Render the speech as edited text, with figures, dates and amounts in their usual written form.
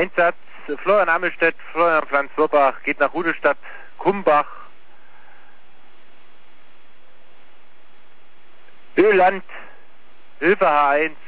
Einsatz Florian Ammelstedt, Florian Pflanz-Wurbach geht nach Rudolstadt, Kumbach, Öland, Hilfe H1,